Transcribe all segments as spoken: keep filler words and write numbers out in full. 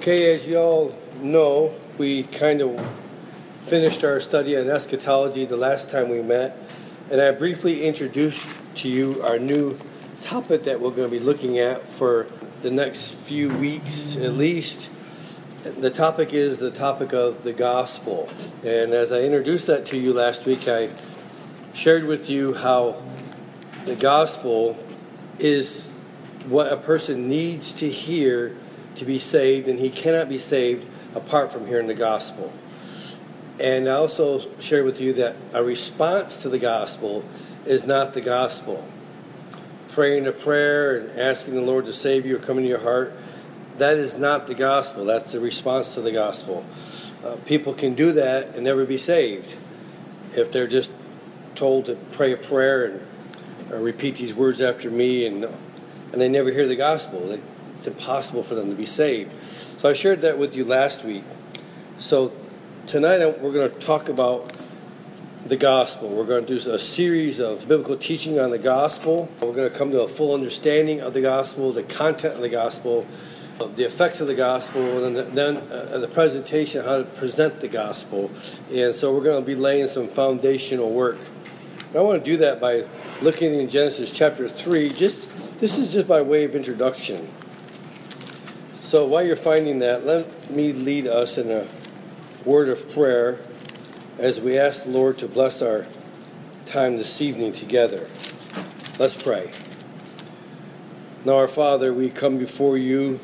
Okay, as you all know, we kind of finished our study on eschatology the last time we met, and I briefly introduced to you our new topic that we're going to be looking at for the next few weeks at least. The topic is the topic of the gospel. And as I introduced that to you last week, I shared with you how the gospel is what a person needs to hear to be saved, and he cannot be saved apart from hearing the gospel. And I also shared with you that a response to the gospel is not the gospel. Praying a prayer and asking the Lord to save you or come into your heart, that is not the gospel. That's the response to the gospel. Uh, people can do that and never be saved if they're just told to pray a prayer and or repeat these words after me, and and they never hear the gospel. It's impossible for them to be saved. So I shared that with you last week. So tonight we're going to talk about the gospel. We're going to do a series of biblical teaching on the gospel. We're going to come to a full understanding of the gospel, the content of the gospel, the effects of the gospel, and then uh, the presentation, how to present the gospel. And so we're going to be laying some foundational work. And I want to do that by looking in Genesis chapter three. Just this is just by way of introduction. So while you're finding that, let me lead us in a word of prayer as we ask the Lord to bless our time this evening together. Let's pray. Now, our Father, we come before you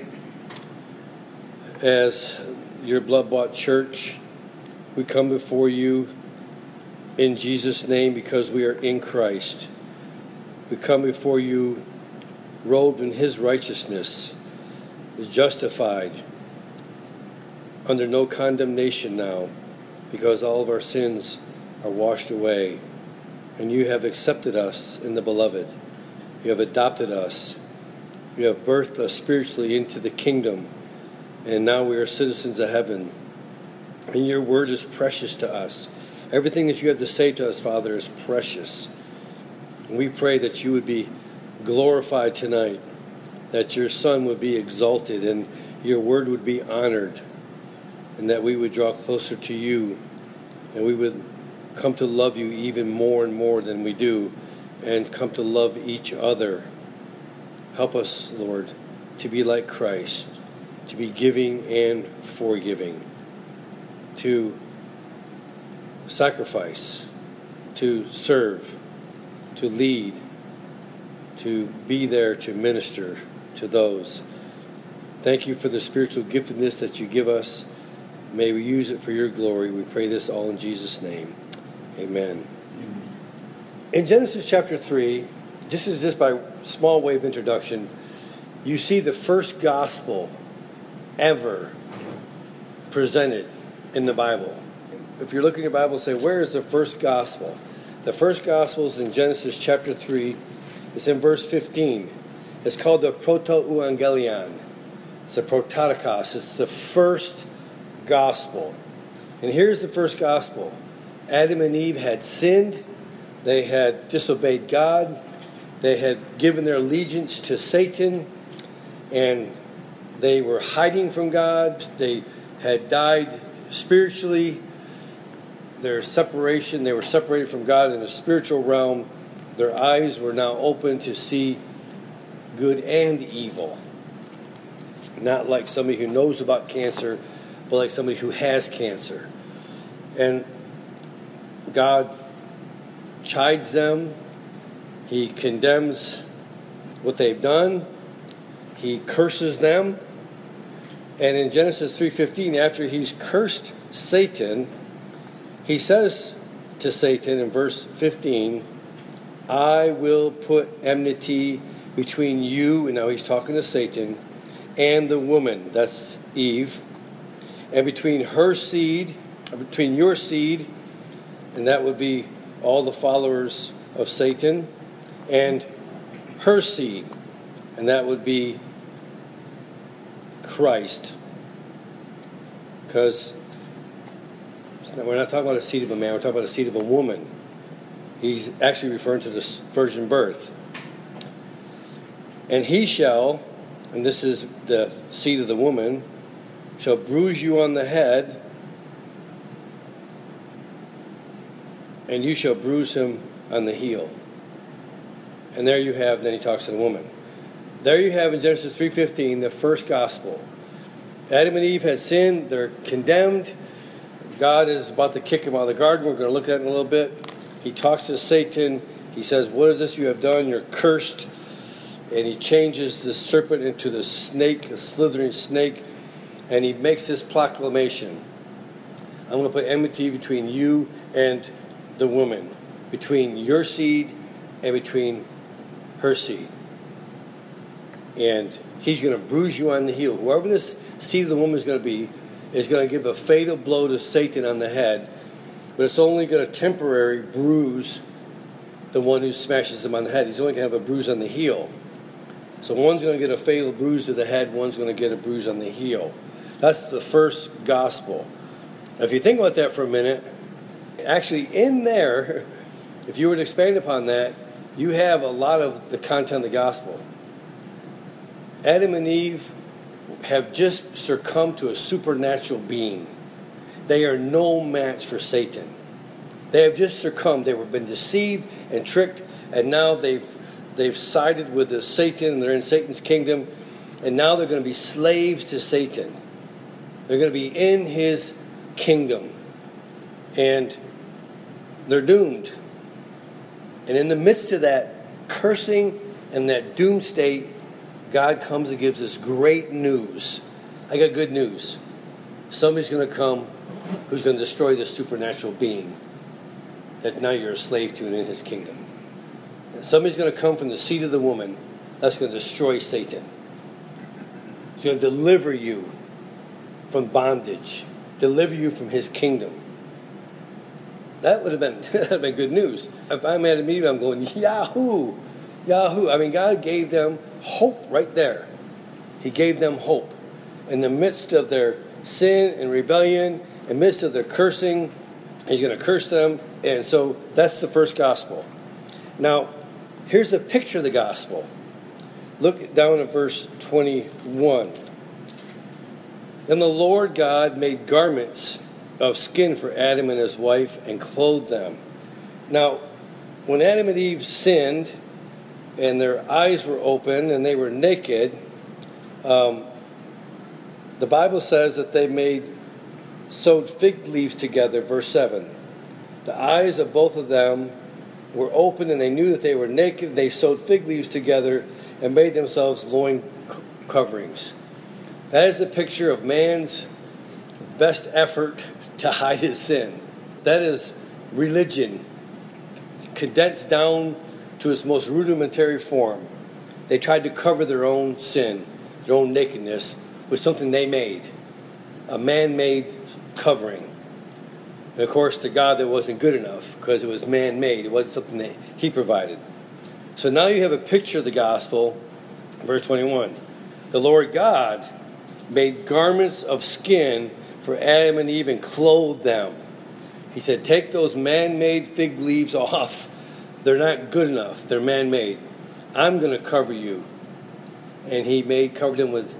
as your blood-bought church. We come before you in Jesus' name because we are in Christ. We come before you robed in his righteousness, justified, under no condemnation now, because all of our sins are washed away. And you have accepted us in the beloved. You have adopted us. You have birthed us spiritually into the kingdom. And now we are citizens of heaven. And your word is precious to us. Everything that you have to say to us, Father, is precious. And we pray that you would be glorified tonight, that your Son would be exalted and your word would be honored, and that we would draw closer to you, and we would come to love you even more and more than we do, and come to love each other. Help us, Lord, to be like Christ, to be giving and forgiving, to sacrifice, to serve, to lead, to be there to minister to those. Thank you for the spiritual giftedness that you give us. May we use it for your glory. We pray this all in Jesus' name. Amen. Amen. In Genesis chapter three, this is just by small way of introduction, you see the first gospel ever presented in the Bible. If you're looking at your Bible, say, where is the first gospel? The first gospel is in Genesis chapter three. It's in verse fifteen. It's called the Proto-Evangelion. It's the Prototokos. It's the first gospel. And here's the first gospel. Adam and Eve had sinned. They had disobeyed God. They had given their allegiance to Satan. And they were hiding from God. They had died spiritually. Their separation, they were separated from God in the spiritual realm. Their eyes were now open to see good and evil. Not like somebody who knows about cancer, but like somebody who has cancer. And God chides them. He condemns what they've done. He curses them. And in Genesis three fifteen, after he's cursed Satan, he says to Satan in verse fifteen, I will put enmity between you, and now he's talking to Satan, and the woman, that's Eve, and between her seed, between your seed, and that would be all the followers of Satan, and her seed, and that would be Christ. Because we're not talking about a seed of a man, we're talking about a seed of a woman. He's actually referring to the virgin birth. And he shall, and this is the seed of the woman, shall bruise you on the head, and you shall bruise him on the heel. And there you have, then he talks to the woman. There you have in Genesis three fifteen, the first gospel. Adam and Eve had sinned. They're condemned. God is about to kick them out of the garden. We're going to look at it in a little bit. He talks to Satan. He says, what is this you have done? You're cursed. And he changes the serpent into the snake, a slithering snake. And he makes this proclamation. I'm going to put enmity between you and the woman, between your seed and between her seed. And he's going to bruise you on the heel. Whoever this seed of the woman is going to be is going to give a fatal blow to Satan on the head, but it's only going to temporarily bruise the one who smashes him on the head. He's only going to have a bruise on the heel. So one's going to get a fatal bruise to the head, one's going to get a bruise on the heel. That's the first gospel. Now, if you think about that for a minute, actually in there, if you were to expand upon that, you have a lot of the content of the gospel. Adam and Eve have just succumbed to a supernatural being. They are no match for Satan. They have just succumbed. They have been deceived and tricked, and now they've they've sided with the Satan, and they're in Satan's kingdom, and now they're going to be slaves to Satan. They're going to be in his kingdom, and they're doomed. And in the midst of that cursing and that doomed state, God comes and gives us great news. I got good news. Somebody's going to come who's going to destroy this supernatural being that now you're a slave to and in his kingdom. And somebody's going to come from the seed of the woman that's going to destroy Satan. He's going to deliver you from bondage, deliver you from his kingdom. That would have been that would have been good news. If I'm Adam and Eve, I'm going, Yahoo! Yahoo! I mean, God gave them hope right there. He gave them hope. In the midst of their sin and rebellion, in the midst of their cursing, he's going to curse them. And so that's the first gospel. Now, here's the picture of the gospel. Look down at verse twenty-one. Then the Lord God made garments of skin for Adam and his wife and clothed them. Now, when Adam and Eve sinned and their eyes were open and they were naked, um, the Bible says that they made sewed fig leaves together, verse seven. The eyes of both of them were open and they knew that they were naked. They sewed fig leaves together and made themselves loin coverings. That is the picture of man's best effort to hide his sin. That is religion condensed down to its most rudimentary form. They tried to cover their own sin, their own nakedness, with something they made, a man-made covering. And of course, to God, that wasn't good enough because it was man-made. It wasn't something that he provided. So now you have a picture of the gospel, verse twenty-one. The Lord God made garments of skin for Adam and Eve and clothed them. He said, take those man-made fig leaves off. They're not good enough. They're man-made. I'm going to cover you. And he made covered them with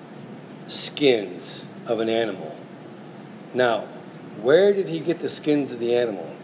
skins of an animal. Now, where did he get the skins of the animal?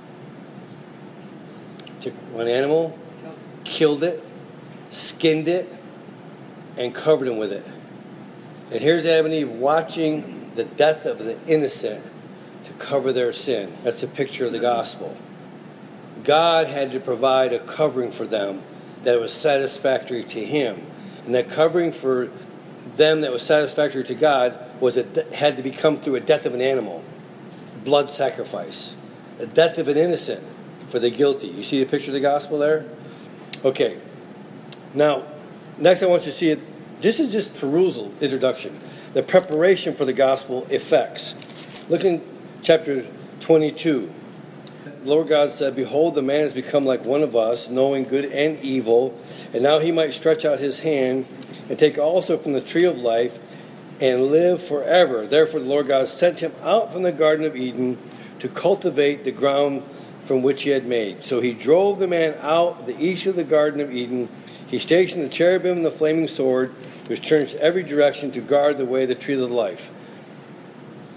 Took one animal, killed it, skinned it, and covered him with it. And here's Adam and Eve watching the death of the innocent to cover their sin. That's a picture of the gospel. God had to provide a covering for them that was satisfactory to him. And that covering for them that was satisfactory to God was it had to become through a death of an animal. Blood sacrifice. The death of an innocent for the guilty. You see the picture of the gospel there? Okay. Now, next I want you to see it. This is just perusal, introduction. The preparation for the gospel effects. Look in chapter twenty-two. The Lord God said, behold, the man has become like one of us, knowing good and evil. And now he might stretch out his hand and take also from the tree of life and live forever. Therefore the Lord God sent him out from the Garden of Eden to cultivate the ground from which he had made. So he drove the man out the east of the Garden of Eden. He stationed the cherubim and the flaming sword, which turns every direction to guard the way of the tree of life.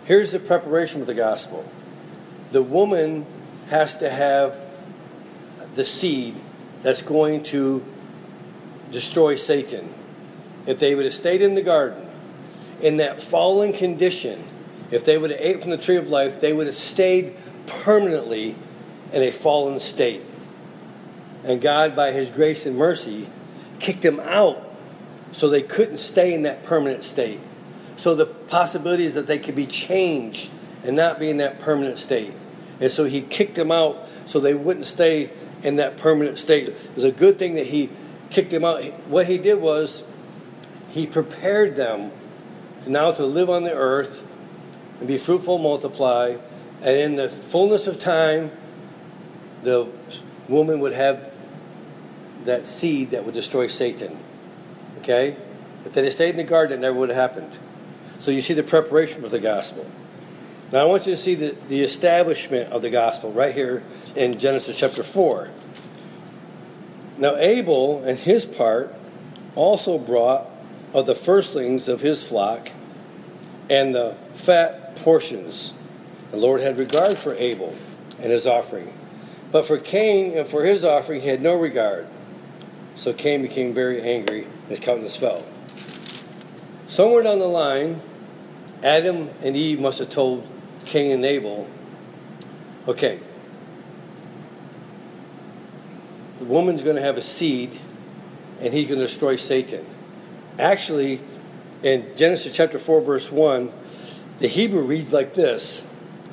Here's the preparation for the gospel. The woman has to have the seed that's going to destroy Satan. If they would have stayed in the garden, in that fallen condition, if they would have ate from the tree of life, they would have stayed permanently in a fallen state. And God, by His grace and mercy, kicked them out so they couldn't stay in that permanent state. So the possibility is that they could be changed and not be in that permanent state. And so He kicked them out so they wouldn't stay in that permanent state. It was a good thing that He kicked them out. What He did was He prepared them now to live on the earth and be fruitful, multiply, and in the fullness of time, the woman would have that seed that would destroy Satan. Okay? If they had stayed in the garden, it never would have happened. So you see the preparation for the gospel. Now I want you to see the, the establishment of the gospel right here in Genesis chapter four. Now Abel and his part also brought of the firstlings of his flock and the fat portions. The Lord had regard for Abel and his offering. But for Cain and for his offering he had no regard. So Cain became very angry and his countenance fell. Somewhere down the line, Adam and Eve must have told Cain and Abel, okay, the woman's going to have a seed and he's going to destroy Satan. Actually, in Genesis chapter four, verse one, the Hebrew reads like this.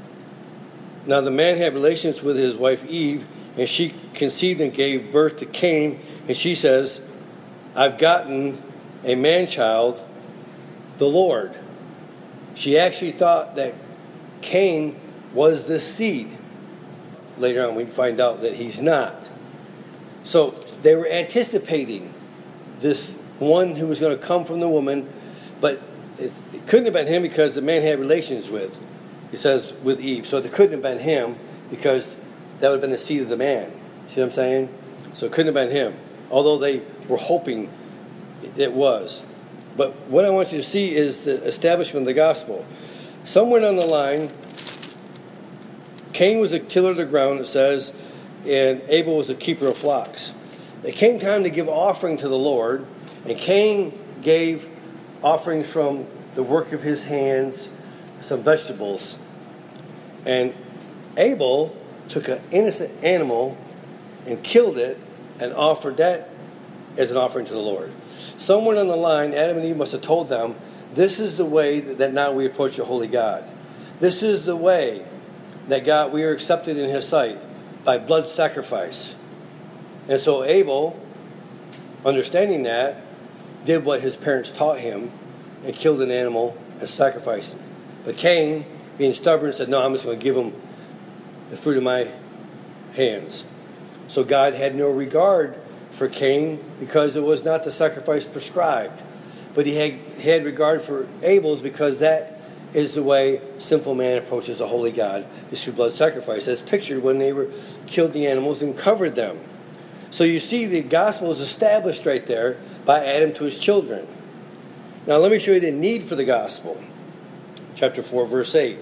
Now the man had relations with his wife Eve, and she conceived and gave birth to Cain, and she says, I've gotten a man-child, the Lord. She actually thought that Cain was the seed. Later on we find out that he's not. So they were anticipating this one who was going to come from the woman, but it, it couldn't have been him because the man had relations with, he says, with Eve. So it couldn't have been him because that would have been the seed of the man. See what I'm saying? So it couldn't have been him, although they were hoping it was. But what I want you to see is the establishment of the gospel. Somewhere down the line, Cain was a tiller of the ground, it says, and Abel was a keeper of flocks. It came time to give offering to the Lord, and Cain gave offerings from the work of his hands, some vegetables. And Abel took an innocent animal and killed it and offered that as an offering to the Lord. Somewhere on the line, Adam and Eve must have told them, this is the way that now we approach a holy God. This is the way that God, we are accepted in His sight by blood sacrifice. And so Abel, understanding that, did what his parents taught him and killed an animal and sacrificed it. But Cain, being stubborn, said, no, I'm just going to give him the fruit of my hands. So God had no regard for Cain because it was not the sacrifice prescribed. But he had, he had regard for Abel's because that is the way sinful man approaches a holy God, is through blood sacrifice, as pictured when they were killed the animals and covered them. So you see the gospel is established right there by Adam to his children. Now let me show you the need for the gospel. Chapter four, verse eight.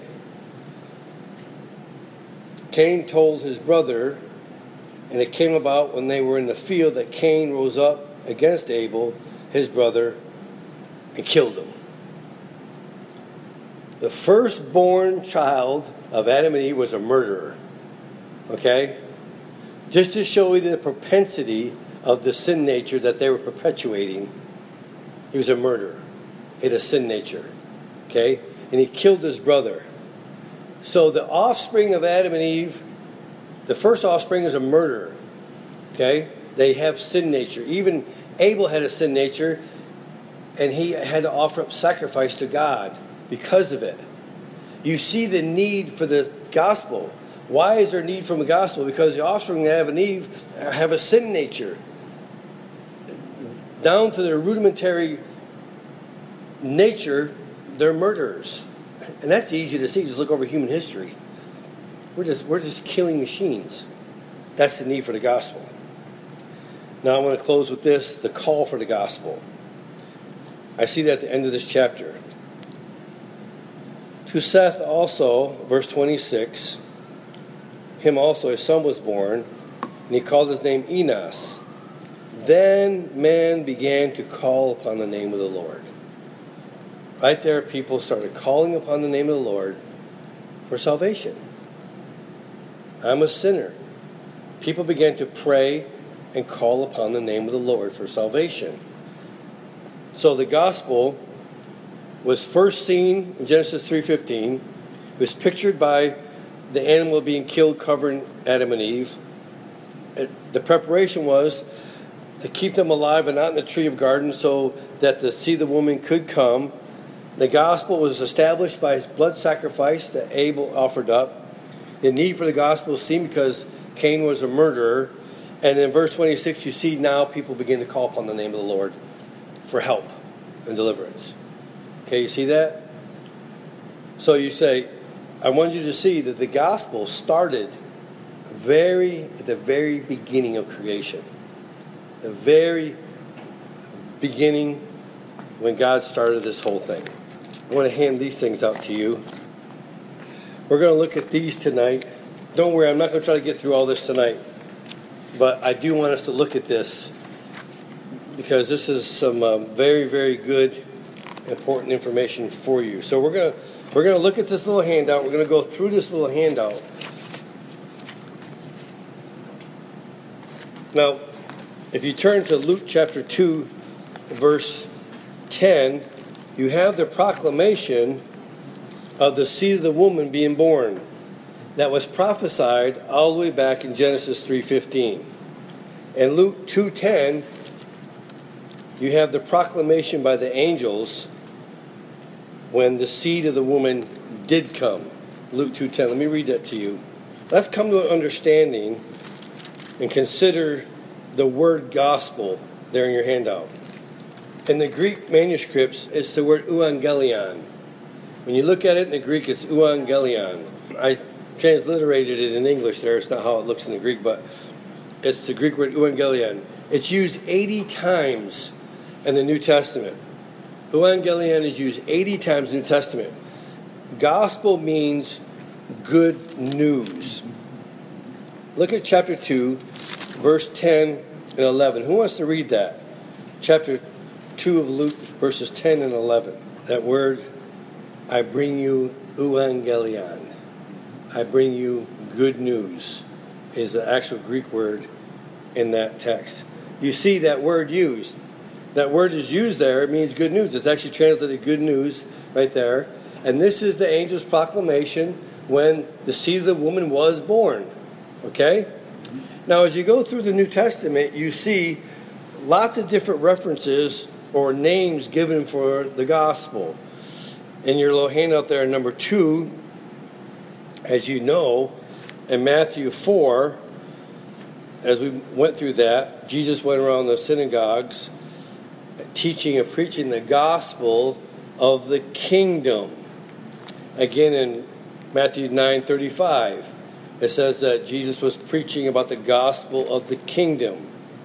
Cain told his brother, and it came about when they were in the field that Cain rose up against Abel, his brother, and killed him. The firstborn child of Adam and Eve was a murderer. Okay? Just to show you the propensity of the sin nature that they were perpetuating. He was a murderer. He had a sin nature. Okay? And he killed his brother. So the offspring of Adam and Eve, the first offspring is a murderer. Okay? They have sin nature. Even Abel had a sin nature, and he had to offer up sacrifice to God because of it. You see the need for the gospel. Why is there need for the gospel? Because the offspring of Adam and Eve have a sin nature. Down to their rudimentary nature, they're murderers. And that's easy to see. Just look over human history. We're just, we're just killing machines. That's the need for the gospel. Now I want to close with this, the call for the gospel. I see that at the end of this chapter. To Seth also, verse twenty-six, him also a son was born, and he called his name Enos. Then men began to call upon the name of the Lord. Right there, people started calling upon the name of the Lord for salvation. I'm a sinner. People began to pray and call upon the name of the Lord for salvation. So the gospel was first seen in Genesis three fifteen. It was pictured by the animal being killed, covering Adam and Eve. It, the preparation was to keep them alive and not in the tree of garden so that the seed of the woman could come. The gospel was established by blood sacrifice that Abel offered up. The need for the gospel is seen because Cain was a murderer. And in verse twenty-six, you see now people begin to call upon the name of the Lord for help and deliverance. Okay, you see that? So you say, I want you to see that the gospel started very at the very beginning of creation. The very beginning when God started this whole thing. I want to hand these things out to you. We're going to look at these tonight. Don't worry, I'm not going to try to get through all this tonight. But I do want us to look at this because this is some um, very, very good, important information for you. So we're going to we're going to look at this little handout. We're going to go through this little handout. Now, if you turn to Luke chapter two, verse ten, you have the proclamation of the seed of the woman being born that was prophesied all the way back in Genesis three fifteen. In Luke two ten, you have the proclamation by the angels when the seed of the woman did come. Luke two ten. Let me read that to you. Let's come to an understanding and consider the word gospel there in your handout. In the Greek manuscripts, it's the word euangelion. When you look at it in the Greek, it's euangelion. I transliterated it in English there. It's not how it looks in the Greek, but it's the Greek word euangelion. It's used eighty times in the New Testament. Euangelion is used eighty times in the New Testament. Gospel means good news. Look at chapter two, verse ten and eleven. Who wants to read that? Chapter two of Luke, verses ten and eleven. That word, I bring you euangelion. I bring you good news, is the actual Greek word in that text. You see that word used. That word is used there. It means good news. It's actually translated good news right there. And this is the angel's proclamation when the seed of the woman was born. Okay? Now, as you go through the New Testament, you see lots of different references or names given for the gospel. In your little handout there, number two, as you know, in Matthew four, as we went through that, Jesus went around the synagogues teaching and preaching the gospel of the kingdom. Again, in Matthew nine thirty-five, it says that Jesus was preaching about the gospel of the kingdom.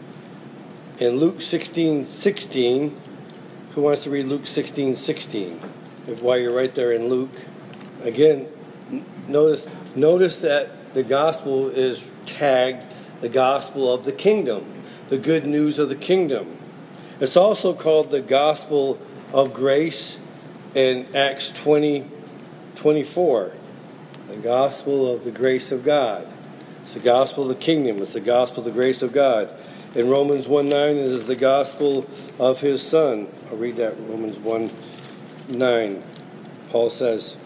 In Luke sixteen sixteen, who wants to read Luke sixteen sixteen? If while you're right there in Luke, again, notice notice that the gospel is tagged the gospel of the kingdom, the good news of the kingdom. It's also called the gospel of grace in Acts twenty twenty-four. The gospel of the grace of God. It's the gospel of the kingdom. It's the gospel of the grace of God. In Romans one nine, it is the gospel of his Son. I'll read that, Romans one nine. Paul says,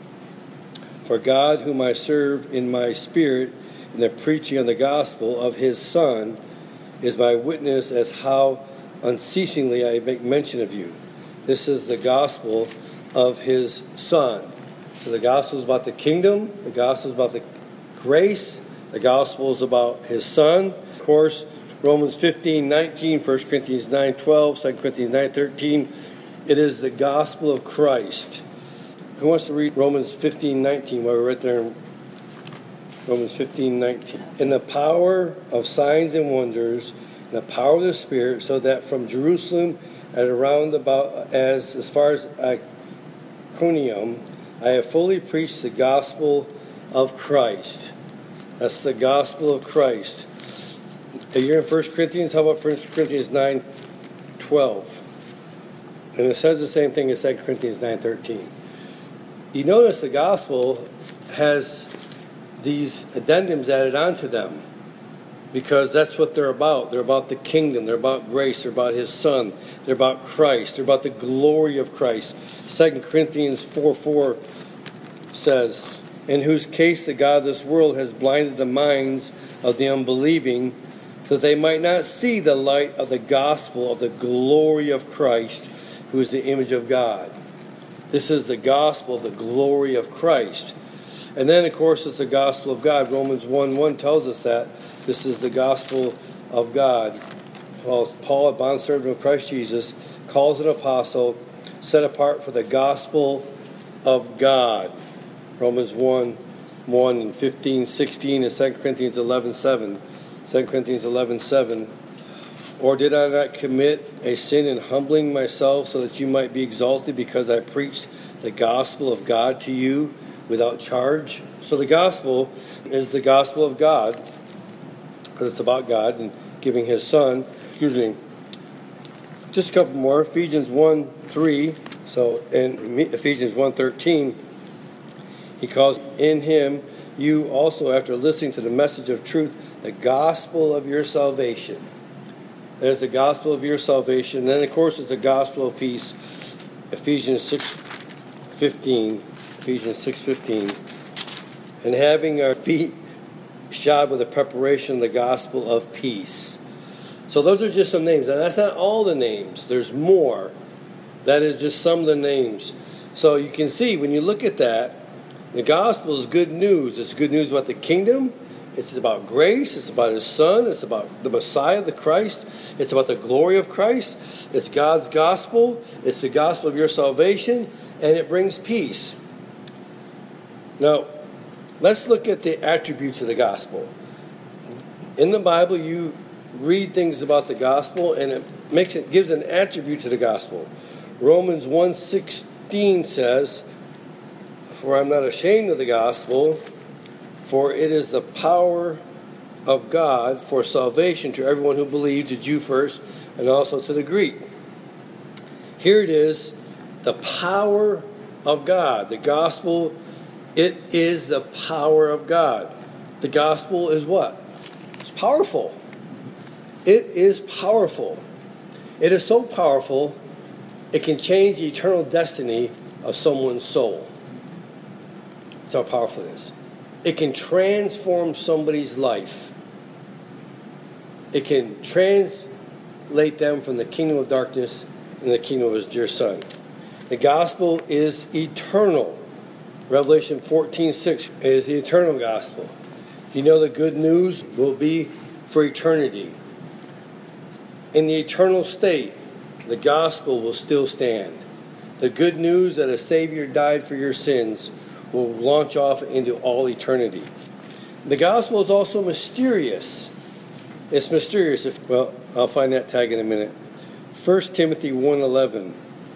For God, whom I serve in my spirit in the preaching of the gospel of his Son, is my witness as how unceasingly I make mention of you. This is the gospel of his Son. So the gospel is about the kingdom. The gospel is about the grace. The gospel is about his Son. Of course, Romans fifteen nineteen, First Corinthians nine twelve, Second Corinthians nine thirteen. It is the gospel of Christ. Who wants to read Romans fifteen nineteen while we're right there in Romans fifteen nineteen? In the power of signs and wonders, in the power of the Spirit, so that from Jerusalem and around about as, as far as Iconium, I have fully preached the gospel of Christ. That's the gospel of Christ. You're in First Corinthians. How about First Corinthians nine twelve? And it says the same thing as Second Corinthians nine thirteen. You notice the gospel has these addendums added onto them because that's what they're about. They're about the kingdom. They're about grace. They're about His Son. They're about Christ. They're about the glory of Christ. Second Corinthians four four says, in whose case the God of this world has blinded the minds of the unbelieving, so that they might not see the light of the gospel of the glory of Christ, who is the image of God. This is the gospel of the glory of Christ. And then, of course, it's the gospel of God. Romans one one tells us that. This is the gospel of God. Paul, Paul, a bondservant of Christ Jesus, calls an apostle set apart for the gospel of God. Romans one one and fifteen, sixteen, and Second Corinthians eleven seven. Second Corinthians eleven seven. Or did I not commit a sin in humbling myself so that you might be exalted because I preached the gospel of God to you without charge? So the gospel is the gospel of God, because it's about God and giving His Son. Excuse me. Just a couple more. Ephesians one three. So in Ephesians one thirteen, he calls in Him you also, after listening to the message of truth, the gospel of your salvation. There's the gospel of your salvation. And then, of course, it's the gospel of peace. Ephesians six fifteen. Ephesians six fifteen. And having our feet shod with the preparation of the gospel of peace. So those are just some names. And that's not all the names. There's more. That is just some of the names. So you can see, when you look at that, the gospel is good news. It's good news about the kingdom. It's about grace. It's about His Son. It's about the Messiah, the Christ. It's about the glory of Christ. It's God's gospel. It's the gospel of your salvation. And it brings peace. Now, let's look at the attributes of the gospel. In the Bible, you read things about the gospel, and it makes it gives an attribute to the gospel. Romans one sixteen says, for I'm not ashamed of the gospel, for it is the power of God for salvation to everyone who believes, the Jew first, and also to the Greek. Here it is, the power of God. The gospel, it is the power of God. The gospel is what? It's powerful. It is powerful. It is so powerful, it can change the eternal destiny of someone's soul. That's how powerful it is. It can transform somebody's life. It can translate them from the kingdom of darkness into the kingdom of His dear Son. The gospel is eternal. Revelation fourteen six is the eternal gospel. You know the good news will be for eternity. In the eternal state, the gospel will still stand. The good news that a Savior died for your sins will launch off into all eternity. The gospel is also mysterious. It's mysterious. If, well, I'll find that tag in a minute. First Timothy one eleven.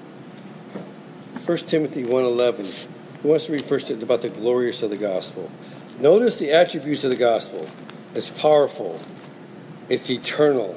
First Timothy one eleven. Who wants to read first about the glorious of the gospel? Notice the attributes of the gospel. It's powerful. It's eternal.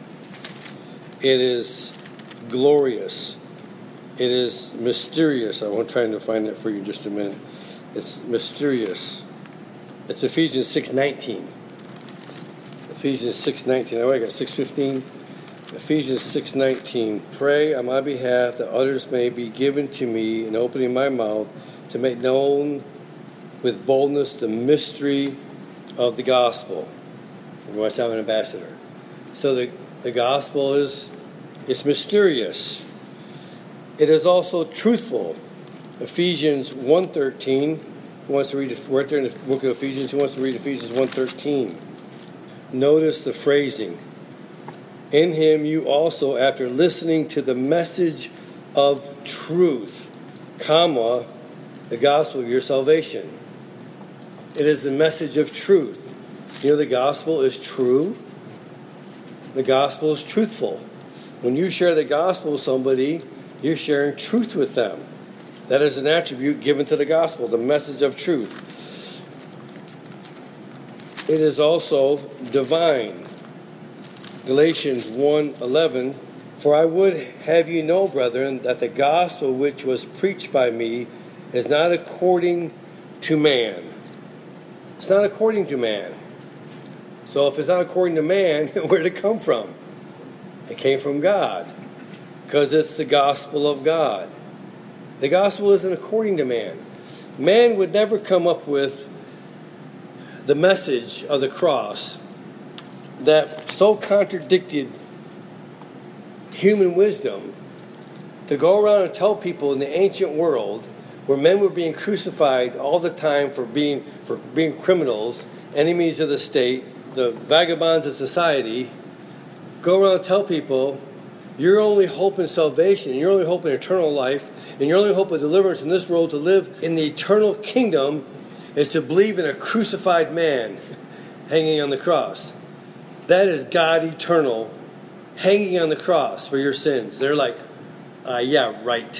It is glorious. It is mysterious. I won't try to find that for you in just a minute. It's mysterious. It's Ephesians six nineteen. Ephesians six nineteen. Oh, I got six fifteen. Ephesians six nineteen. Pray on my behalf that others may be given to me in opening my mouth to make known with boldness the mystery of the gospel. We want to have an ambassador. So the, the gospel is it's mysterious. It is also truthful. Ephesians one thirteen. Who wants to read it? We're right there in the book of Ephesians. Who wants to read Ephesians one thirteen? Notice the phrasing. In Him you also, after listening to the message of truth, comma, the gospel of your salvation. It is the message of truth. You know the gospel is true. The gospel is truthful. When you share the gospel with somebody, you're sharing truth with them. That is an attribute given to the gospel, the message of truth. It is also divine. Galatians one eleven, for I would have you know, brethren, that the gospel which was preached by me is not according to man. It's not according to man. So if it's not according to man, where did it come from? It came from God, because it's the gospel of God. The gospel isn't according to man. Man would never come up with the message of the cross that so contradicted human wisdom to go around and tell people in the ancient world where men were being crucified all the time for being for being criminals, enemies of the state, the vagabonds of society, go around and tell people your only hope in salvation, your only hope in eternal life, and your only hope of deliverance in this world to live in the eternal kingdom is to believe in a crucified man hanging on the cross. That is God eternal hanging on the cross for your sins. They're like, uh, yeah, right.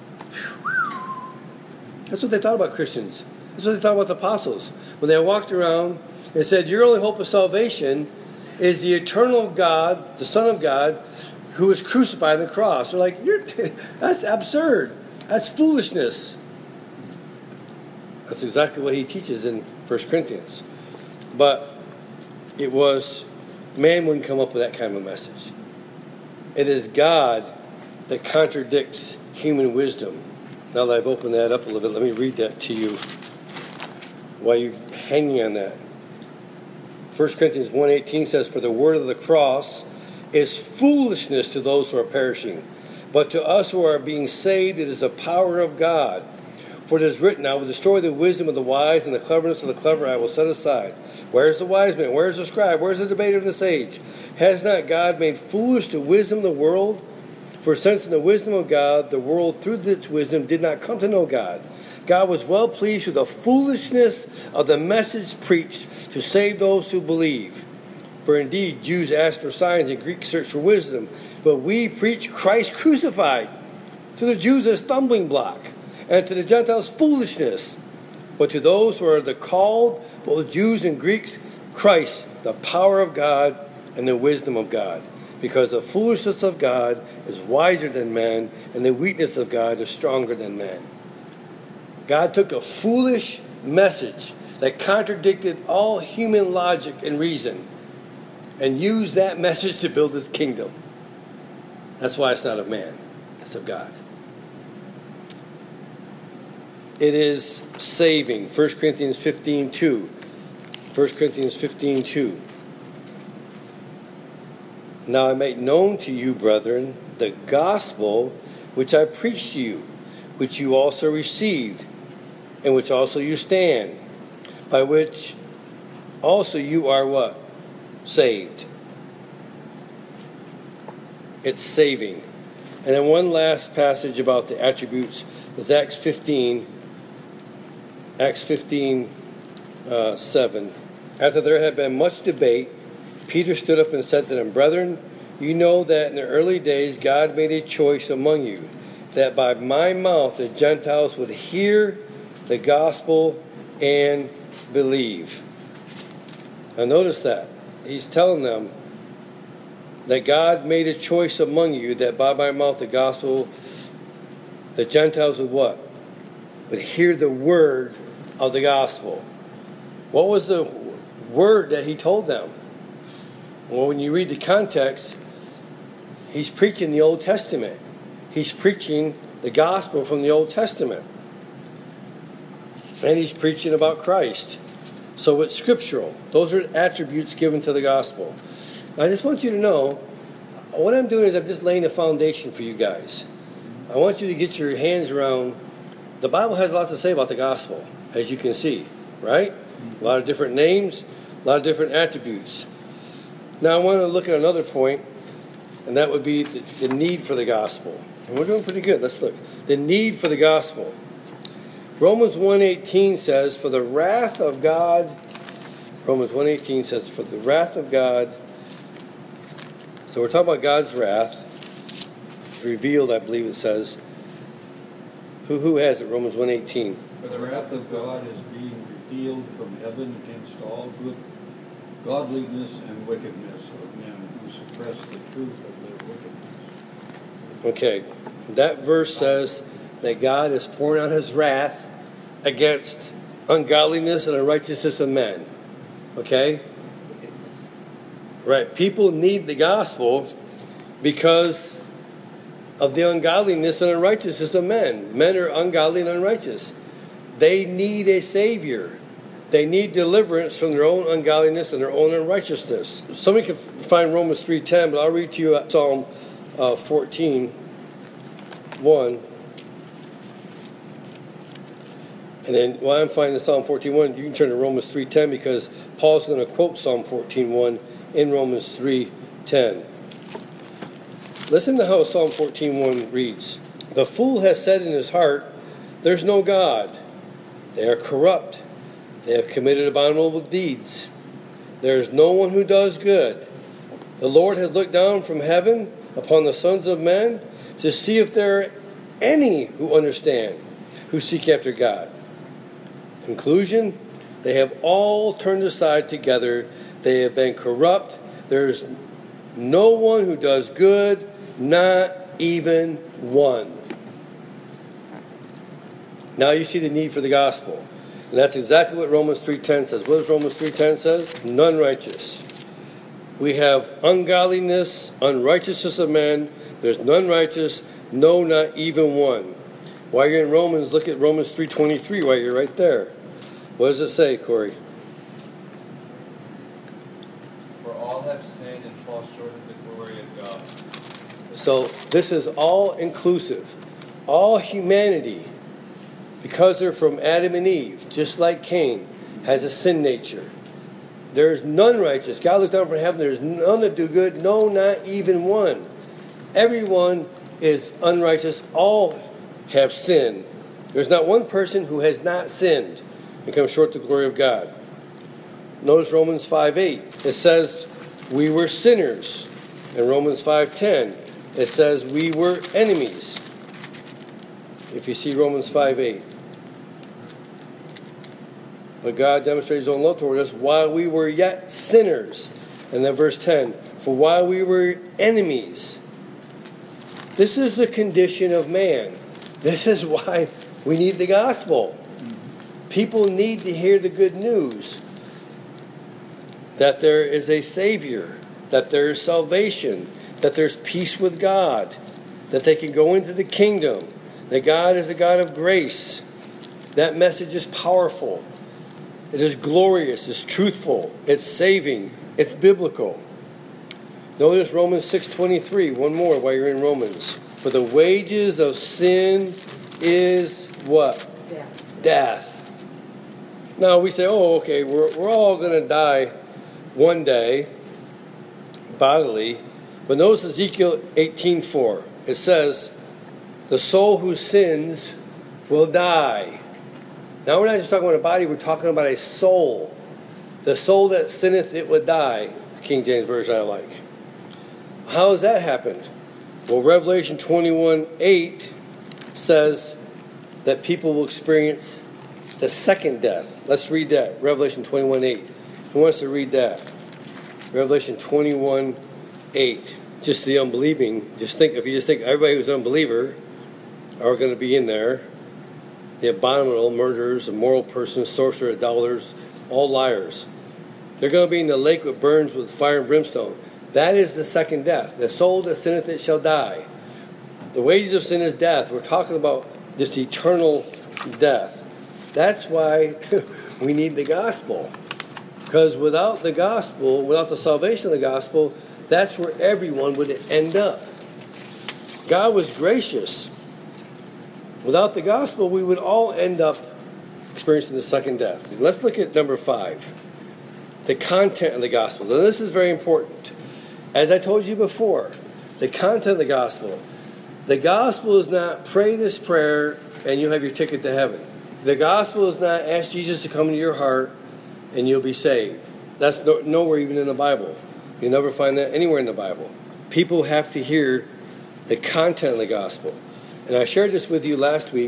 That's what they thought about Christians. That's what they thought about the apostles. When they walked around and said, your only hope of salvation is the eternal God, the Son of God, who was crucified on the cross. They're like, You're, that's absurd. That's foolishness. That's exactly what he teaches in First Corinthians. But it was, man wouldn't come up with that kind of a message. It is God that contradicts human wisdom. Now that I've opened that up a little bit, let me read that to you while you're hanging on that. First Corinthians one eighteen says, for the word of the cross is foolishness to those who are perishing, but to us who are being saved it is the power of God. For it is written, I will destroy the wisdom of the wise, and the cleverness of the clever I will set aside. Where is the wise man? Where is the scribe? Where is the debater of this age? Has not God made foolish the wisdom of the world? For since in the wisdom of God, the world through its wisdom did not come to know God, God was well pleased with the foolishness of the message preached to save those who believe. For indeed, Jews ask for signs and Greeks search for wisdom, but we preach Christ crucified, to the Jews a stumbling block, and to the Gentiles foolishness. But to those who are the called, both Jews and Greeks, Christ, the power of God and the wisdom of God. Because the foolishness of God is wiser than man, and the weakness of God is stronger than man. God took a foolish message that contradicted all human logic and reason and used that message to build his kingdom. That's why it's not of man, it's of God. It is saving. First Corinthians fifteen two. First Corinthians fifteen two. Now I make known to you, brethren, the gospel which I preached to you, which you also received, in which also you stand, by which also you are what? Saved. It's saving. And then one last passage about the attributes is Acts fifteen. Acts fifteen, uh, seven. After there had been much debate, Peter stood up and said to them, brethren, you know that in the early days God made a choice among you, that by my mouth the Gentiles would hear the gospel and believe. Now notice that. He's telling them that God made a choice among you, that by my mouth the gospel, the Gentiles would what? Would hear the word of the gospel. What was the word that he told them? Well, when you read the context, he's preaching the Old Testament. He's preaching the gospel from the Old Testament. And he's preaching about Christ. So it's scriptural. Those are attributes given to the gospel. I just want you to know, what I'm doing is I'm just laying a foundation for you guys. I want you to get your hands around, the Bible has a lot to say about the gospel, as you can see, right? A lot of different names, a lot of different attributes. Now I want to look at another point, and that would be the, the need for the gospel. And we're doing pretty good. Let's look. The need for the gospel. Romans one eighteen says, for the wrath of God, Romans one eighteen says, for the wrath of God, so we're talking about God's wrath. It's revealed, I believe it says. Who who has it? Romans one eighteen. For the wrath of God is being revealed from heaven against all good godliness and wickedness of men who suppress the truth of their wickedness. Okay. That verse says that God is pouring out his wrath against ungodliness and unrighteousness of men. Okay? Right. People need the gospel because of the ungodliness and unrighteousness of men. Men are ungodly and unrighteous. They need a Savior. They need deliverance from their own ungodliness and their own unrighteousness. Somebody can find Romans three ten, but I'll read to you Psalm uh, fourteen, one. And then while I'm finding Psalm fourteen one, you can turn to Romans three ten because Paul's going to quote Psalm fourteen one in Romans three ten. Listen to how Psalm fourteen one reads. The fool has said in his heart, there's no God. They are corrupt. They have committed abominable deeds. There is no one who does good. The Lord has looked down from heaven upon the sons of men to see if there are any who understand, who seek after God. Conclusion, they have all turned aside together. They have been corrupt. There is no one who does good, not even one. Now you see the need for the gospel. And that's exactly what Romans three ten says. What does Romans three ten says? None righteous. We have ungodliness, unrighteousness of men. There's none righteous, no, not even one. While you're in Romans, look at Romans three twenty-three while you're right there. What does it say, Corey? For all have sinned and fall short of the glory of God. So this is all inclusive. All humanity, because they're from Adam and Eve, just like Cain, has a sin nature. There's none righteous. God looks down from heaven. There's none that do good. No, not even one. Everyone is unrighteous. All have sinned. There's not one person who has not sinned and come short of the glory of God. Notice Romans five eight. It says we were sinners. In Romans five ten, it says we were enemies. If you see Romans five eight. But God demonstrated his own love toward us while we were yet sinners. And then verse ten, for while we were enemies. This is the condition of man. This is why we need the gospel. People need to hear the good news. That there is a Savior. That there is salvation. That there's peace with God. That they can go into the kingdom. That God is a God of grace. That message is powerful. It is glorious. It's truthful. It's saving. It's biblical. Notice Romans six twenty-three. One more while you're in Romans. For the wages of sin is what? Death. Death. Now we say, oh, okay, we're, we're all going to die one day, bodily. But notice Ezekiel eighteen four. It says, the soul who sins will die. Now we're not just talking about a body, we're talking about a soul. The soul that sinneth, it would die. The King James Version I like. How has that happened? Well, Revelation twenty-one eight says that people will experience the second death. Let's read that. Revelation twenty-one eight. Who wants to read that? Revelation twenty-one eight. Just the unbelieving. Just think, if you just think everybody who's an unbeliever are going to be in there. The abominable murderers, immoral persons, sorcerers, idolaters, all liars. They're going to be in the lake that burns with fire and brimstone. That is the second death. The soul that sinneth, it shall die. The wages of sin is death. We're talking about this eternal death. That's why we need the gospel. Because without the gospel, without the salvation of the gospel, that's where everyone would end up. God was gracious. Without the gospel, we would all end up experiencing the second death. Let's look at number five. The content of the gospel. Now, this is very important. As I told you before, the content of the gospel. The gospel is not pray this prayer and you'll have your ticket to heaven. The gospel is not ask Jesus to come into your heart and you'll be saved. That's no, nowhere even in the Bible. You'll never find that anywhere in the Bible. People have to hear the content of the gospel. And I shared this with you last week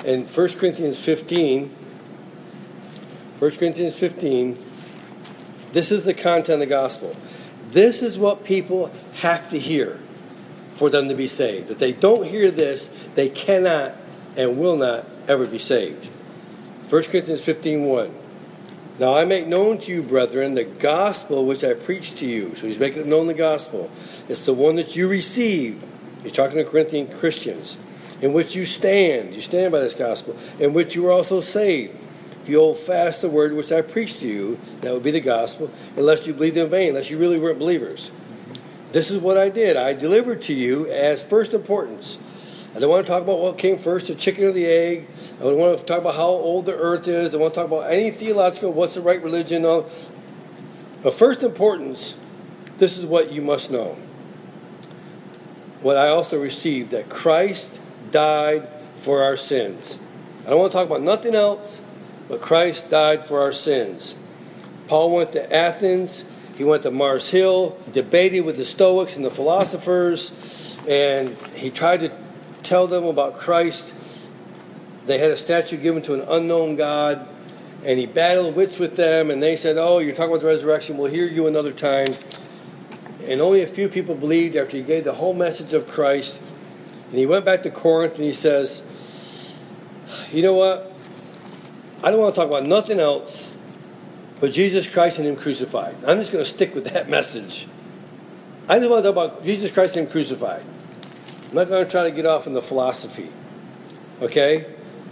in First Corinthians fifteen, First Corinthians fifteen, this is the content of the gospel. This is what people have to hear for them to be saved. If they don't hear this, they cannot and will not ever be saved. First Corinthians fifteen one. Now I make known to you, brethren, the gospel which I preached to you. So he's making known the gospel. It's the one that you received. He's talking to Corinthian Christians. In which you stand. You stand by this gospel. In which you were also saved. If you hold fast the word which I preached to you, that would be the gospel, unless you believed in vain, unless you really weren't believers. This is what I did. I delivered to you as first importance. I don't want to talk about what came first, the chicken or the egg. I don't want to talk about how old the earth is. I don't want to talk about any theological, what's the right religion. All. But first importance, this is what you must know. What I also received, that Christ died for our sins. I don't want to talk about nothing else, but Christ died for our sins. Paul went to Athens. He went to Mars Hill, debated with the Stoics and the philosophers, and he tried to tell them about Christ. They had a statue given to an unknown God, and he battled wits with them, and they said, oh, you're talking about the resurrection, we'll hear you another time. And only a few people believed after he gave the whole message of Christ. And he went back to Corinth, and he says, you know what? I don't want to talk about nothing else but Jesus Christ and Him crucified. I'm just going to stick with that message. I just want to talk about Jesus Christ and Him crucified. I'm not going to try to get off in the philosophy. Okay?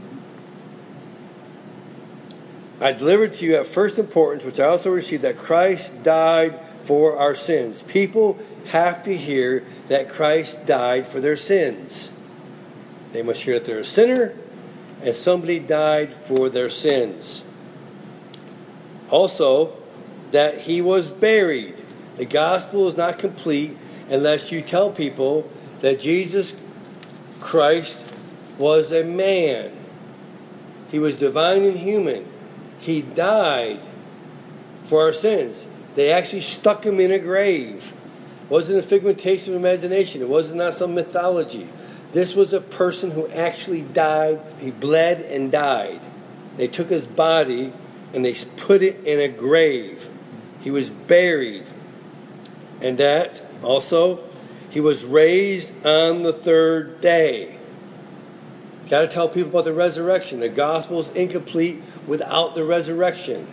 I delivered to you at first importance, which I also received, that Christ died for our sins. People have to hear that Christ died for their sins. They must hear that they're a sinner and somebody died for their sins. Also, that He was buried. The gospel is not complete unless you tell people that Jesus Christ was a man. He was divine and human. He died for our sins. They actually stuck Him in a grave. It wasn't a figmentation of imagination. It wasn't not some mythology. This was a person who actually died. He bled and died. They took His body and they put it in a grave. He was buried. And that also, He was raised on the third day. Got to tell people about the resurrection. The gospel is incomplete without the resurrection.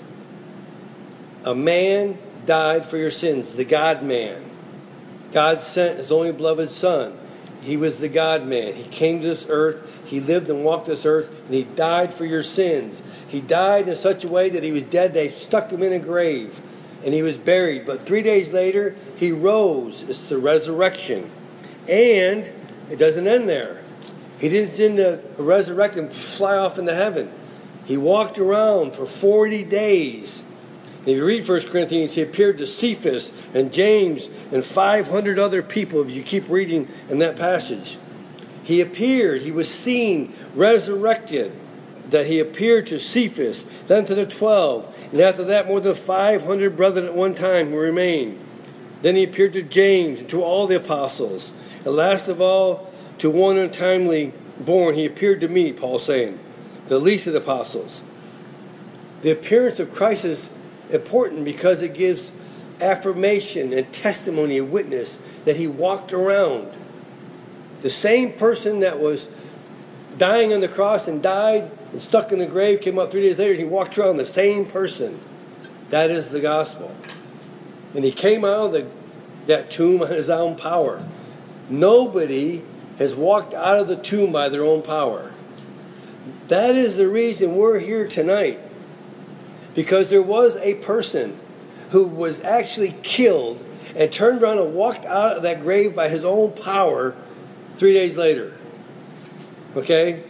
A man died for your sins, the God-man. God sent His only beloved Son. He was the God-man. He came to this earth. He lived and walked this earth, and He died for your sins. He died in such a way that He was dead. They stuck Him in a grave, and He was buried. But three days later, He rose. It's the resurrection. And it doesn't end there. He didn't resurrect and fly off into heaven. He walked around for forty days. If you read First Corinthians, He appeared to Cephas and James and five hundred other people, if you keep reading in that passage. He appeared, He was seen, resurrected, that He appeared to Cephas, then to the twelve, and after that more than five hundred brethren at one time who remained. Then He appeared to James and to all the apostles. And last of all, to one untimely born, He appeared to me, Paul saying, the least of the apostles. The appearance of Christ is important because it gives affirmation and testimony and witness that He walked around. The same person that was dying on the cross and died and stuck in the grave came up three days later and He walked around, the same person. That is the gospel. And He came out of the, that tomb on His own power. Nobody has walked out of the tomb by their own power. That is the reason we're here tonight. Because there was a person who was actually killed and turned around and walked out of that grave by his own power three days later. Okay?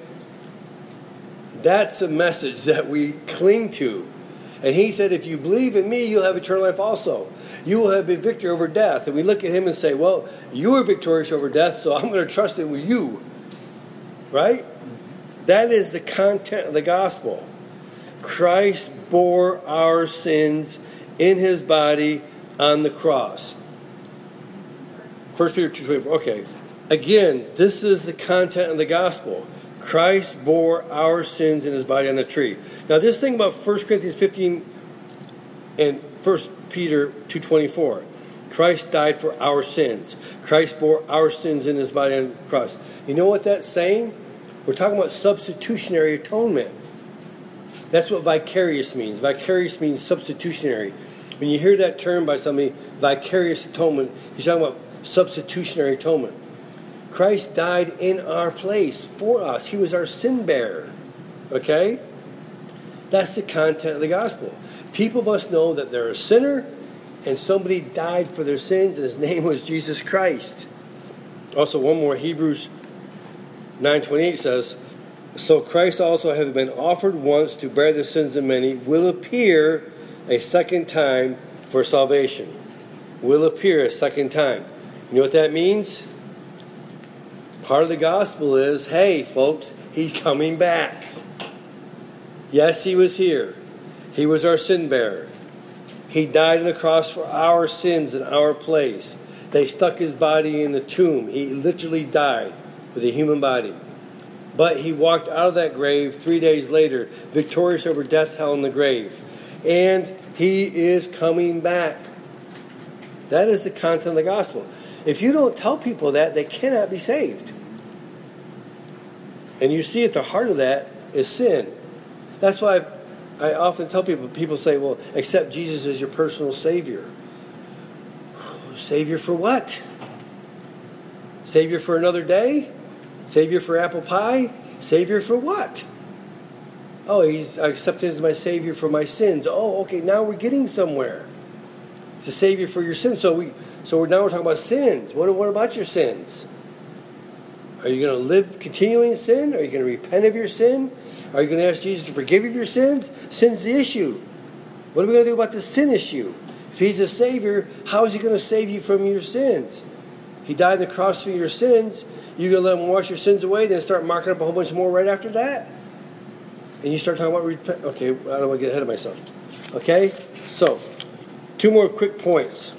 That's a message that we cling to. And He said, if you believe in me, you'll have eternal life also. You will have a victory over death. And we look at Him and say, well, you are victorious over death, so I'm going to trust in with you. Right? That is the content of the gospel. Christ bore our sins in His body on the cross. First Peter two twenty-four. Okay. Again, this is the content of the gospel. Christ bore our sins in his body on the tree. Now this thing about First Corinthians fifteen and First Peter two twenty-four. Christ died for our sins. Christ bore our sins in his body on the cross. You know what that's saying? We're talking about substitutionary atonement. That's what vicarious means. Vicarious means substitutionary. When you hear that term by somebody, vicarious atonement, he's talking about substitutionary atonement. Christ died in our place for us. He was our sin bearer. Okay? That's the content of the gospel. People must know that they're a sinner and somebody died for their sins and his name was Jesus Christ. Also, one more, Hebrews nine twenty-eight says, so Christ also, having been offered once to bear the sins of many, will appear a second time for salvation. Will appear a second time. You know what that means? Part of the gospel is, hey, folks, he's coming back. Yes, he was here. He was our sin bearer. He died on the cross for our sins in our place. They stuck his body in the tomb. He literally died with a human body. But he walked out of that grave three days later, victorious over death, hell, and the grave. And he is coming back. That is the content of the gospel. If you don't tell people that, they cannot be saved. And you see at the heart of that is sin. That's why I often tell people, people say, well, accept Jesus as your personal Savior. Savior for what? Savior for another day? Savior for apple pie? Savior for what? Oh, he's I accept him as my Savior for my sins. Oh, okay, now we're getting somewhere. It's a Savior for your sins. So we so we're, now we're talking about sins. What, what about your sins? Are you going to live continuing in sin? Are you going to repent of your sin? Are you going to ask Jesus to forgive you of your sins? Sin's the issue. What are we going to do about the sin issue? If he's a Savior, how is he going to save you from your sins? He died on the cross for your sins. You're going to let him wash your sins away, then start marking up a whole bunch more right after that? And you start talking about repent. Okay, I don't want to get ahead of myself. Okay? So, two more quick points,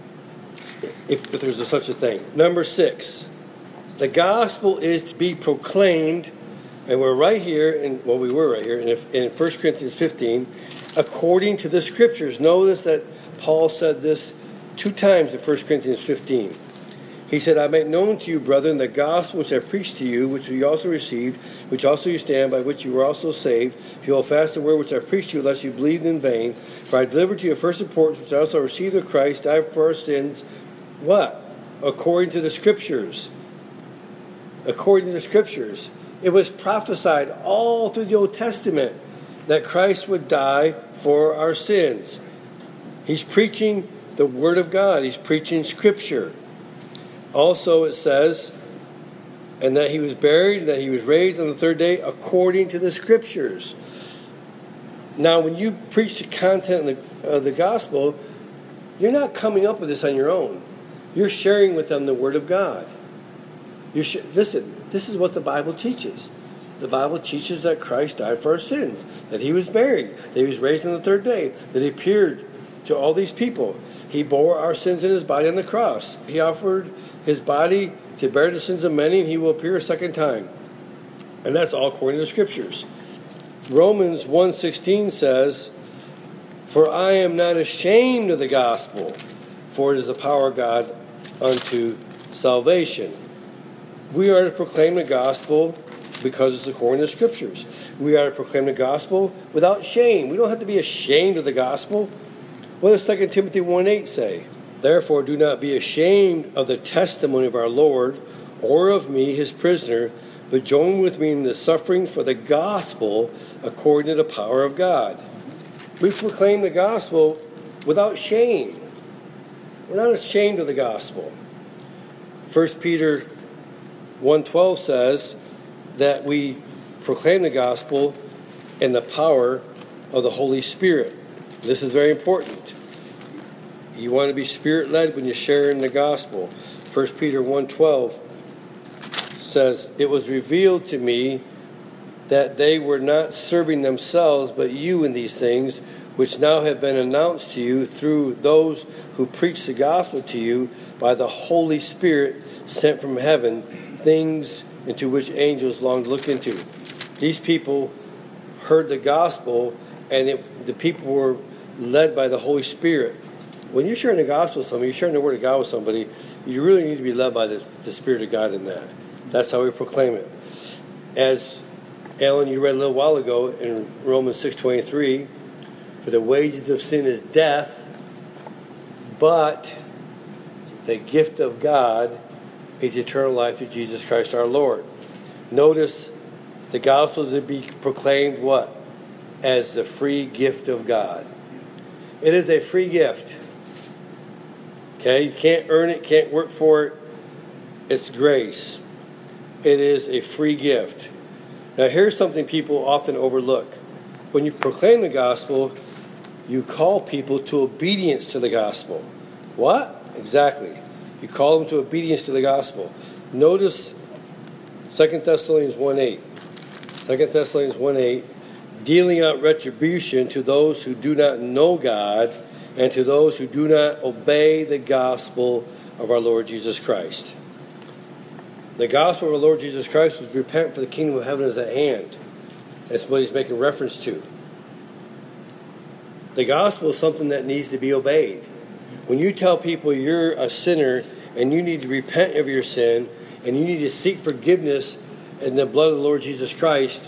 if, if there's a, such a thing. Number six. The gospel is to be proclaimed, and we're right here, in, well, we were right here, in, in First Corinthians fifteen, according to the Scriptures. Notice that Paul said this two times in First Corinthians fifteen. He said, I make known to you, brethren, the gospel which I preached to you, which you also received, which also you stand, by which you were also saved, if you hold fast the word which I preached to you, lest you believed in vain. For I delivered to you first importance, which I also received of Christ, died for our sins. What? According to the Scriptures. According to the Scriptures. It was prophesied all through the Old Testament that Christ would die for our sins. He's preaching the Word of God. He's preaching Scripture. Also it says, and that he was buried, and that he was raised on the third day according to the Scriptures. Now, when you preach the content of the, of the gospel, you're not coming up with this on your own. You're sharing with them the Word of God. You sh- Listen, this is what the Bible teaches. The Bible teaches that Christ died for our sins, that he was buried, that he was raised on the third day, that he appeared to all these people. He bore our sins in his body on the cross. He offered his body to bear the sins of many, and he will appear a second time. And that's all according to the Scriptures. Romans one sixteen says, for I am not ashamed of the gospel, for it is the power of God unto salvation. We are to proclaim the gospel because it's according to the Scriptures. We are to proclaim the gospel without shame. We don't have to be ashamed of the gospel. What does Second Timothy one eight say? Therefore do not be ashamed of the testimony of our Lord, or of me, his prisoner, but join with me in the sufferings for the gospel according to the power of God. We proclaim the gospel without shame. We're not ashamed of the gospel. First Peter one twelve says that we proclaim the gospel in the power of the Holy Spirit. This is very important. You want to be Spirit-led when you share in the gospel. First Peter one twelve says, it was revealed to me that they were not serving themselves, but you in these things, which now have been announced to you through those who preach the gospel to you by the Holy Spirit sent from heaven, things into which angels long to look into. These people heard the gospel, and it, the people were led by the Holy Spirit. When you're sharing the gospel with somebody, you're sharing the word of God with somebody, you really need to be led by the, the Spirit of God in that. That's how we proclaim it. As Alan, you read a little while ago in Romans six twenty-three, for the wages of sin is death, but the gift of God is eternal life through Jesus Christ our Lord. Notice the gospel is to be proclaimed what? As the free gift of God. It is a free gift. Okay, you can't earn it, can't work for it. It's grace. It is a free gift. Now here's something people often overlook. When you proclaim the gospel, you call people to obedience to the gospel. What? Exactly. You call them to obedience to the gospel. Notice Second Thessalonians one eight. Second Thessalonians one eight, dealing out retribution to those who do not know God and to those who do not obey the gospel of our Lord Jesus Christ. The gospel of our Lord Jesus Christ was repent, for the kingdom of heaven is at hand. That's what he's making reference to. The gospel is something that needs to be obeyed. When you tell people you're a sinner and you need to repent of your sin and you need to seek forgiveness in the blood of the Lord Jesus Christ,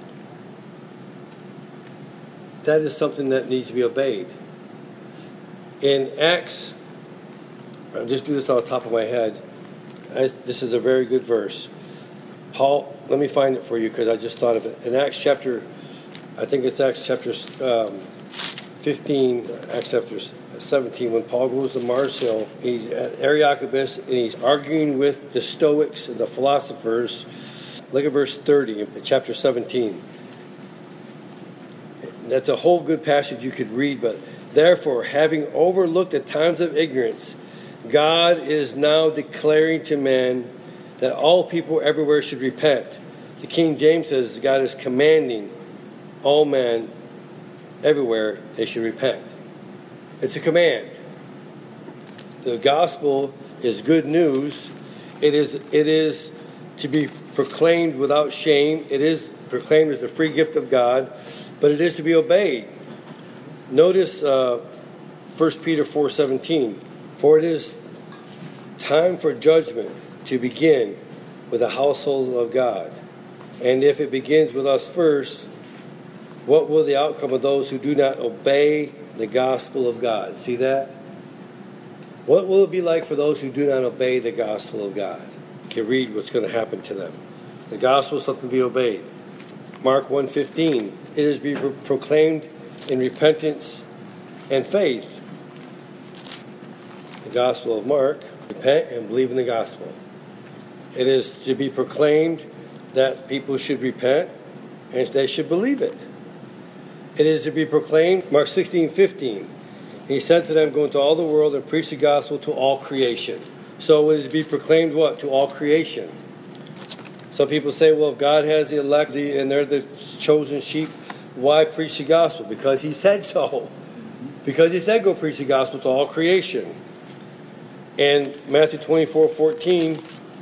that is something that needs to be obeyed. In Acts, I'll just do this off the top of my head. I, this is a very good verse. Paul, let me find it for you because I just thought of it. In Acts chapter, I think it's Acts chapter um, fifteen, Acts chapter seventeen, when Paul goes to Mars Hill, he's at Areopagus and he's arguing with the Stoics and the philosophers. Look at verse thirty in chapter seventeen. That's a whole good passage you could read, but therefore, having overlooked the times of ignorance, God is now declaring to men that all people everywhere should repent. The King James says God is commanding all men everywhere they should repent. It's a command. The gospel is good news. It is, it is to be proclaimed without shame. It is proclaimed as the free gift of God, but it is to be obeyed. Notice uh, First Peter four seventeen. For it is time for judgment to begin with the household of God. And if it begins with us first, what will the outcome of those who do not obey the gospel of God? See that? What will it be like for those who do not obey the gospel of God? You can read what's going to happen to them. The gospel is something to be obeyed. Mark one fifteen. It is to be proclaimed in repentance and faith. The gospel of Mark, repent and believe in the gospel. It is to be proclaimed that people should repent and they should believe it. It is to be proclaimed, Mark sixteen fifteen. He said to them, go into all the world and preach the gospel to all creation. So it is to be proclaimed what? To all creation. Some people say, well, if God has the elect and they're the chosen sheep, why preach the gospel? Because he said so. Because he said go preach the gospel to all creation. And Matthew twenty-four fourteen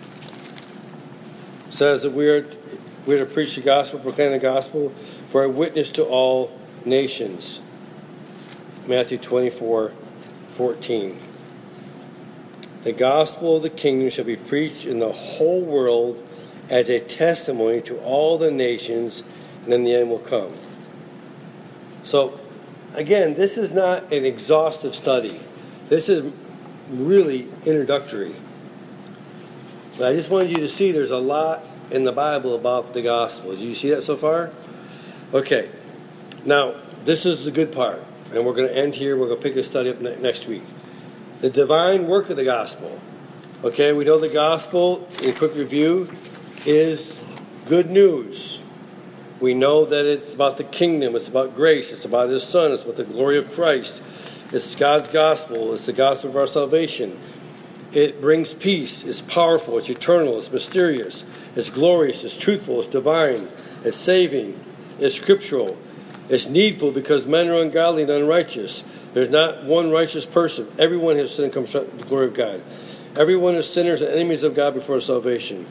says that we are, we are to preach the gospel, proclaim the gospel, for a witness to all nations. Matthew twenty-four fourteen. The gospel of the kingdom shall be preached in the whole world as a testimony to all the nations, and then the end will come. So, again, this is not an exhaustive study. This is really introductory. But I just wanted you to see there's a lot in the Bible about the gospel. Do you see that so far? Okay. Now, this is the good part. And we're going to end here. We're going to pick this study up ne- next week. The divine work of the gospel. Okay, we know the gospel, in a quick review, is good news. We know that it's about the kingdom, it's about grace, it's about his son, it's about the glory of Christ. It's God's gospel, it's the gospel of our salvation. It brings peace, it's powerful, it's eternal, it's mysterious, it's glorious, it's truthful, it's divine, it's saving, it's scriptural, it's needful because men are ungodly and unrighteous. There's not one righteous person. Everyone has sinned and comes short of the glory of God. Everyone is sinners and enemies of God before salvation.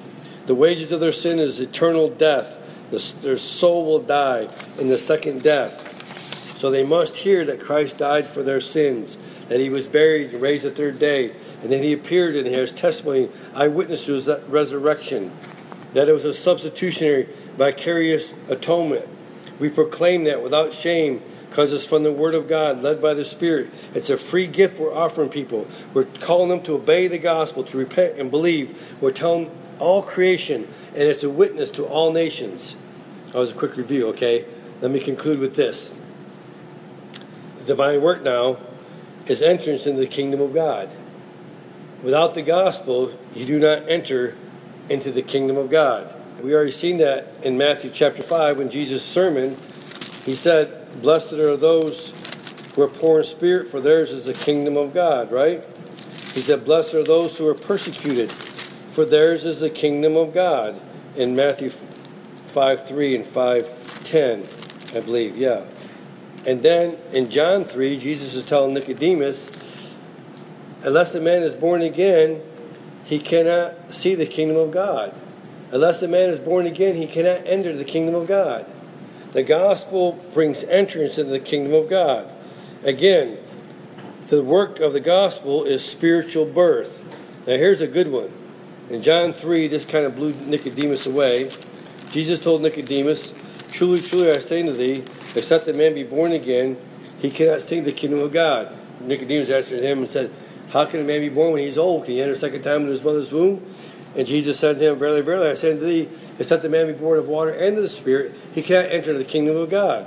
The wages of their sin is eternal death. Their soul will die in the second death. So they must hear that Christ died for their sins, that he was buried and raised the third day, and then he appeared and his testimony, eyewitness to his resurrection, that it was a substitutionary, vicarious atonement. We proclaim that without shame because it's from the Word of God, led by the Spirit. It's a free gift we're offering people. We're calling them to obey the gospel, to repent and believe. We're telling all creation, and it's a witness to all nations. That was a quick review, okay? Let me conclude with this. The divine work now is entrance into the kingdom of God. Without the gospel, you do not enter into the kingdom of God. We already seen that in Matthew chapter five when Jesus' sermon, he said, blessed are those who are poor in spirit, for theirs is the kingdom of God, right? He said, blessed are those who are persecuted, for theirs is the kingdom of God. In Matthew five three and five ten, I believe, yeah. And then in John three, Jesus is telling Nicodemus, unless a man is born again, he cannot see the kingdom of God. Unless a man is born again, he cannot enter the kingdom of God. The gospel brings entrance into the kingdom of God. Again, the work of the gospel is spiritual birth. Now here's a good one. In John three, this kind of blew Nicodemus away. Jesus told Nicodemus, truly, truly, I say unto thee, except the man be born again, he cannot see the kingdom of God. Nicodemus answered him and said, how can a man be born when he's old? Can he enter a second time in his mother's womb? And Jesus said to him, verily, verily, I say unto thee, except the man be born of water and of the Spirit, he cannot enter the kingdom of God.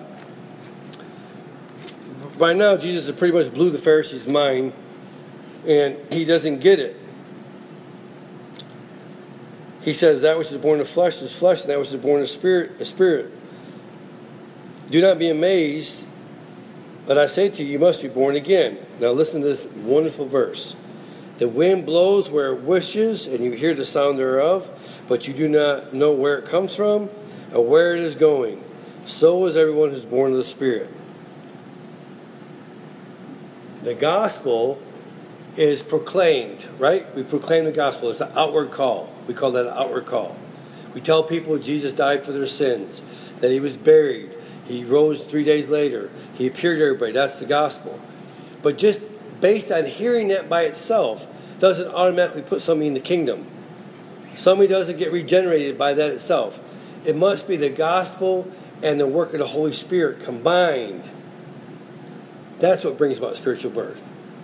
By now, Jesus pretty much blew the Pharisees' mind, and he doesn't get it. He says, that which is born of flesh is flesh, and that which is born of spirit is spirit. Do not be amazed, but I say to you, you must be born again. Now listen to this wonderful verse. The wind blows where it wishes, and you hear the sound thereof, but you do not know where it comes from or where it is going. So is everyone who is born of the Spirit. The gospel is proclaimed, right? We proclaim the gospel. It's an outward call. We call that an outward call. We tell people Jesus died for their sins, that he was buried, he rose three days later, he appeared to everybody. That's the gospel. But just based on hearing that by itself doesn't automatically put somebody in the kingdom. Somebody doesn't get regenerated by that itself. It must be the gospel and the work of the Holy Spirit combined. That's what brings about spiritual birth.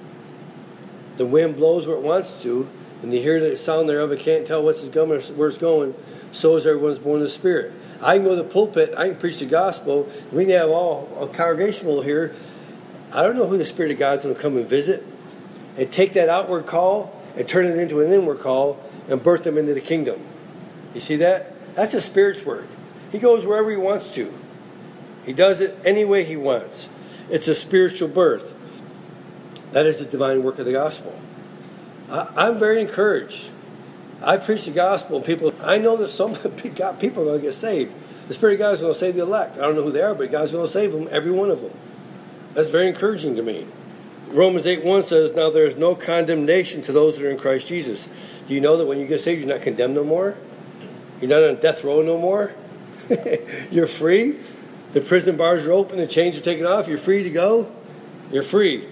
The wind blows where it wants to, and you hear the sound thereof, it can't tell what's going, where it's going. So is everyone's born of the Spirit. I can go to the pulpit, I can preach the gospel, we can have all a congregation full here. I don't know who the Spirit of God's going to come and visit and take that outward call and turn it into an inward call and birth them into the kingdom. You see that? That's the Spirit's work. He goes wherever he wants to. He does it any way he wants. It's a spiritual birth. That is the divine work of the gospel. I, I'm very encouraged. I preach the gospel, and people, I know that some people are going to get saved. The Spirit of God is going to save the elect. I don't know who they are, but God's going to save them, every one of them. That's very encouraging to me. Romans eight one says, now there is no condemnation to those that are in Christ Jesus. Do you know that when you get saved, you're not condemned no more? You're not on death row no more? You're free. The prison bars are open, the chains are taken off. You're free to go. You're free.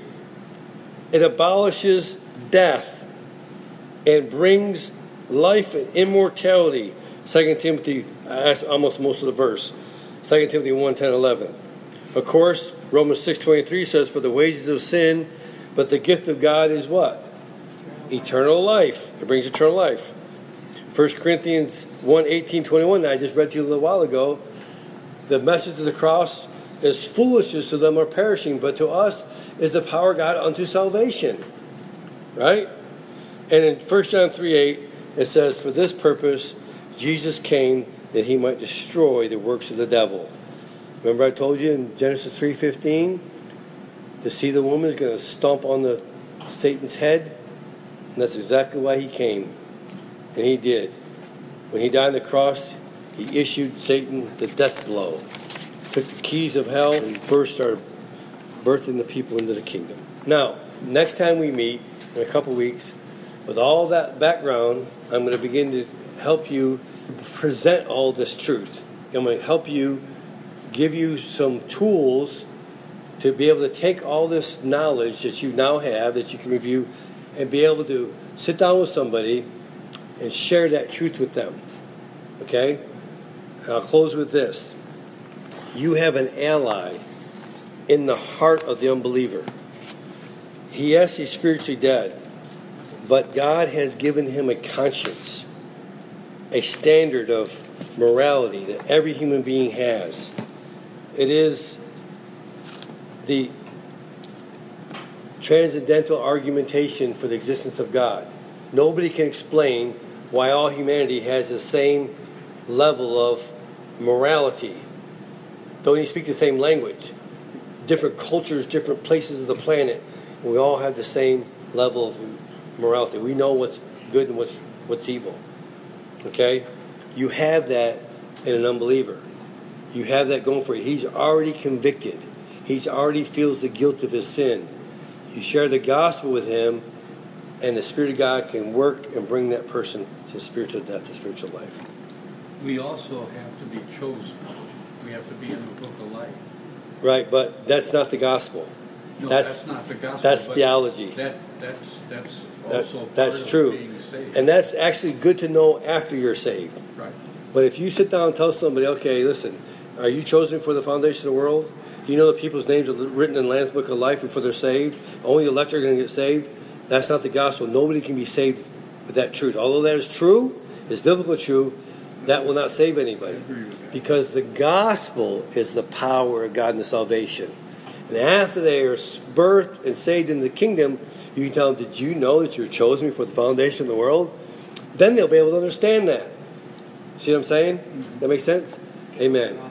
It abolishes death and brings life and immortality. Second Timothy, that's almost most of the verse. Second Timothy one, ten, eleven. Of course, Romans six twenty-three says, for the wages of sin, but the gift of God is what? Eternal life. It brings eternal life. First Corinthians one, eighteen, twenty-one, that I just read to you a little while ago. The message of the cross is foolishness to them who are perishing, but to us is the power of God unto salvation. Right? And in First John three, eight, it says, for this purpose Jesus came that he might destroy the works of the devil. Remember I told you in Genesis three fifteen, the seed of the woman is going to stomp on the Satan's head? And that's exactly why he came. And he did. When he died on the cross, he issued Satan the death blow. Took the keys of hell and first started birthing the people into the kingdom. Now, next time we meet, in a couple weeks, with all that background, I'm going to begin to help you present all this truth. I'm going to help you, give you some tools to be able to take all this knowledge that you now have, that you can review, and be able to sit down with somebody and share that truth with them. Okay? And I'll close with this. You have an ally in the heart of the unbeliever. He, yes, he's spiritually dead, but God has given him a conscience, a standard of morality that every human being has. It is the transcendental argumentation for the existence of God. Nobody can explain why all humanity has the same level of morality. Don't even speak the same language. Different cultures, different places of the planet, and we all have the same level of morality. We know what's good and what's what's evil. Okay? You have that in an unbeliever. You have that going for you. He's already convicted. He's already feels the guilt of his sin. You share the gospel with him, and the Spirit of God can work and bring that person to spiritual death, to spiritual life. We also have to be chosen. We have to be in the book of life. Right, but that's not the gospel. No, that's, that's not the gospel. That's but theology. That, that's that's That- also part that's of true. being saved. And that's actually good to know after you're saved. Right. But if you sit down and tell somebody, okay, listen, are you chosen for the foundation of the world? Do you know that people's names are written in the Lamb's Book of Life before they're saved? Only the elect are going to get saved? That's not the gospel. Nobody can be saved with that truth. Although that is true, is biblical true, that will not save anybody. I agree with that. Because the gospel is the power of God in the salvation. And after they are birthed and saved in the kingdom, you can tell them, did you know that you're chosen before the foundation of the world? Then they'll be able to understand that. See what I'm saying? Does that make sense? Amen.